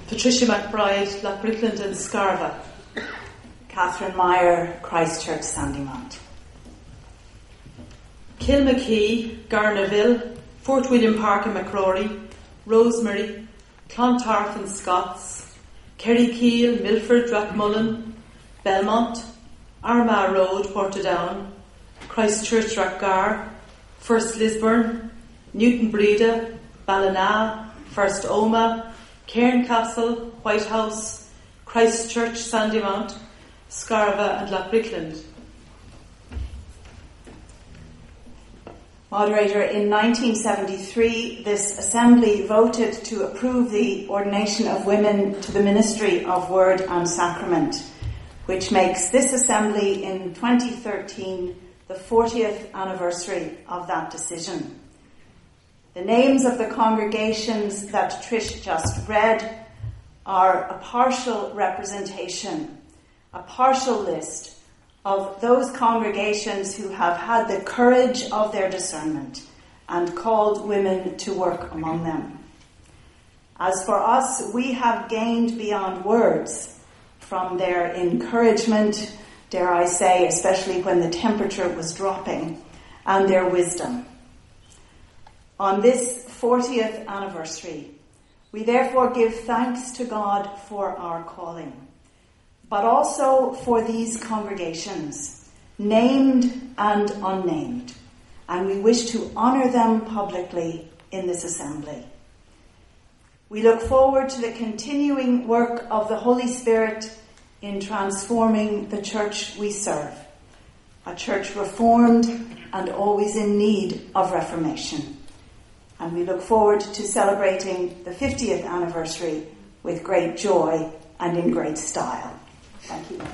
Patricia McBride, Lochbrickland and Scarva. Catherine Meyer, Christchurch, Sandymount. Kilmacquey, Garnaville, Fort William Park and McCrory, Rosemary, Clontarf and Scots, Kerrykeel, Milford, Rathmullen, Belmont, Armagh Road, Portadown, Christchurch, Rathgar, First Lisburn, Newton Breda, Ballina, First Omagh, Cairncastle, Whitehouse, Christchurch, Sandymount, Scarva and Lochbrickland. Moderator, in 1973, this Assembly voted to approve the ordination of women to the ministry of Word and Sacrament, which makes this Assembly in 2013 the 40th anniversary of that decision. The names of the congregations that Trish just read are a partial representation, a partial list of those congregations who have had the courage of their discernment and called women to work among them. As for us, we have gained beyond words from their encouragement, dare I say, especially when the temperature was dropping, and their wisdom. On this 40th anniversary, we therefore give thanks to God for our calling, but also for these congregations, named and unnamed, and we wish to honour them publicly in this Assembly. We look forward to the continuing work of the Holy Spirit in transforming the church we serve, a church reformed and always in need of reformation. And we look forward to celebrating the 50th anniversary with great joy and in great style. Thank you.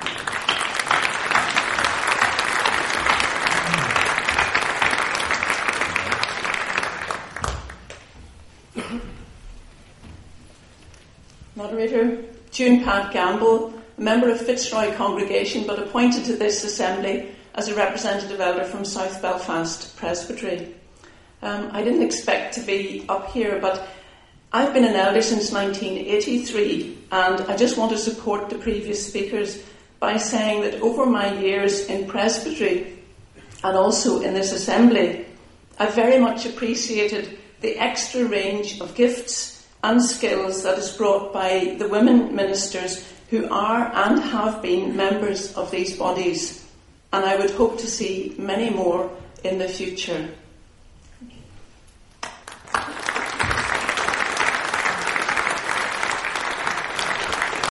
Moderator, June Pat Gamble, a member of Fitzroy congregation but appointed to this Assembly as a representative elder from South Belfast Presbytery. I didn't expect to be up here, but I've been an elder since 1983, and I just want to support the previous speakers by saying that over my years in Presbytery and also in this Assembly, I've very much appreciated the extra range of gifts and skills that is brought by the women ministers who are and have been members of these bodies, and I would hope to see many more in the future.